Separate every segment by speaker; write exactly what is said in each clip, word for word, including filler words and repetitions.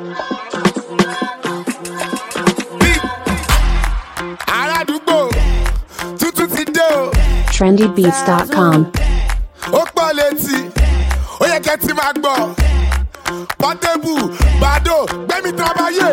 Speaker 1: trendy beats dot com.
Speaker 2: Ó pọ̀ létí, ó yẹ kẹ́ ti máa gbọ́. Portable, Bado, gbẹ́mí tábàyè.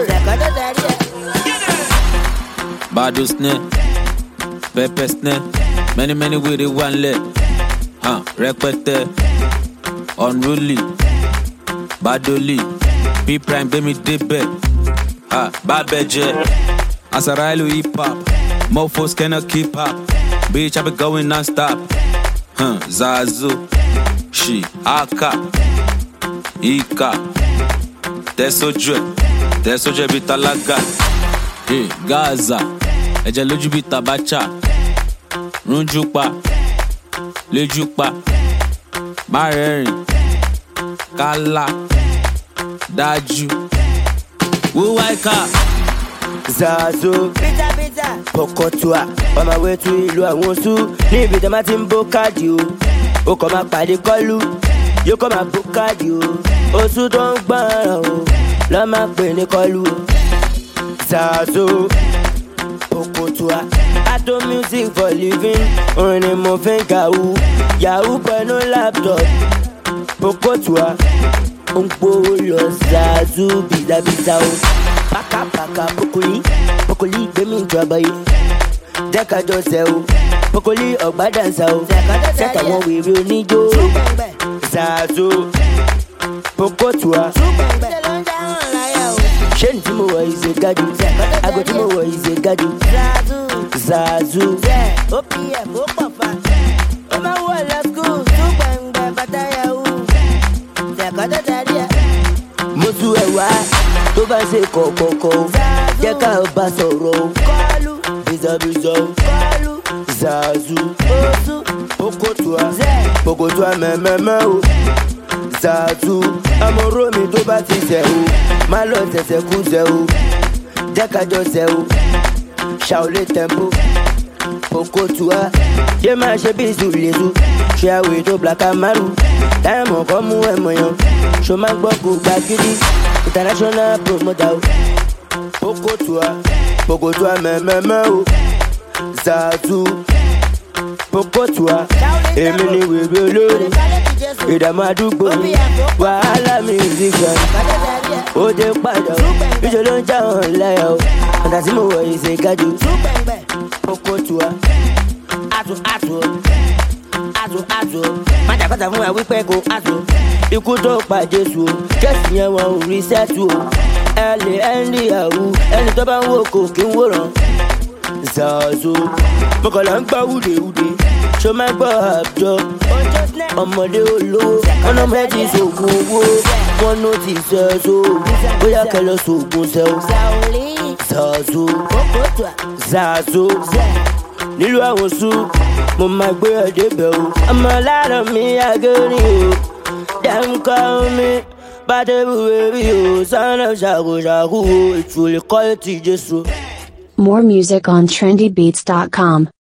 Speaker 3: Bado snare, pepper snare, many many with it one leg. Huh, rẹpẹtẹ, unruly, Badoli, P prime gbẹ́mí débẹ̀. Ah, Babeje, Asarailu hip hop, mofos cannot keep up. Bitch, I be going non-stop. Huh, Zazu, She, Aka, Ika, Tesojwe, Tesojwe bitalaga. Hey, Gaza, Eje loju bitabacha. Runjupa, Lejupa, Marerin, Kala, Daju, Wuwaika.
Speaker 4: Zazo, Pokotua, on my way to ìlú àwọn Oṣù, níbi tí a máa ti ń bó káàdì o. Ó kàn máa pàdé kọ́lù, yóò kàn máa bó káàdì o. Oṣù tó ń gbọ́ràn o, lọ́ máa pè ní kọ́lù o. Zazo, Pokotua, I do music for living, orin ni mo fi ń kàwú. Yahoo pẹ̀lú laptop, Pokotua, ó ń gbówó lọ Zazo bìzàbìzà o. Paka paka pokoli, pokoli gbemi ìjọba yìí. Jẹ́ ká jọ ṣe o, pokoli ọ̀gbá dànsá o. Ṣẹ́ta wọn wèrè oníjó. Zazo, Pokotua. Ṣé ní tí mo wọ̀ yìí ṣe gádùn? Àgọ́ tí mo wọ̀ yìí ṣe gádùn. Zazo. O P F ó pọ̀ fa. Ó máa wọ̀ lọ skul. Túgbẹ̀ngbẹ̀ bàtà yahoo. Ṣẹ̀kọ́tọ̀ tẹ̀lé ẹ̀. Mo tún ẹ̀ wá. Tó bá ṣe kọ̀kọ̀kọ̀ jẹ́ ká bá sọ̀rọ̀ o. Bìzàbìzà o. Zazu. Pokotua. Pokotua mẹ́mẹ́mẹ́ o. Zazu. Amọ̀rọ̀ mi tó bá ti ṣẹ̀ o. Má lọ tẹ̀sẹ̀ kú ṣẹ̀ o. Jẹ́ ká jọ ṣẹ̀ o. Ṣàolé tempo. Pokotua. Yé máa ṣe bí ìsúlẹ̀sù. Ṣé àwẹ̀ tó Black Amaru. Táyàmọ̀ kọ́ mú ẹ̀mọ̀ yan. Ṣo máa gbọ́ kó gbà gidi. International promoter o. Pokotua, Pokotua mẹ́mẹ́mẹ́ o. Zazu, Pokotua, èmi ni wèrè olórí. Ìdààmú àdúgbò mi, wàhálà musician. Ó dé padà o, ìjọ ló ń já wọn láyà o. Ọ̀dà tí mo wọ̀ yìí ṣe gájú. Pokotua, àtò àtò, àtò àtò. Májà kọ́ta fún wa wípé kò àtò. Ikú tó pa Jésù o, kẹ́sì yẹn wọn ò rí sẹ́tù o. Ẹ lè ẹ́ndì àwù, ẹni tó bá ń wò kò kí ń wòran. Zazo, mọ̀kànlá ń gbá wúdewúde, ṣó máa ń gbọ́ àbjọ. Ọmọdé olówó, wọn náà mẹ́tì sògùn owó, wọn ló ti sẹ́ so, bóyá kẹlẹ́ sògùn sẹ́ o. Zazo, Zazo, nílùú àwọn Oṣù, mo máa gbé ẹ̀ débẹ̀ o. Ọmọ lára mi àgẹ́rì o. Them call me Portable baby, oh, son of Shaku Shaku, it's really quality just so.
Speaker 1: More music on trendy beats dot com.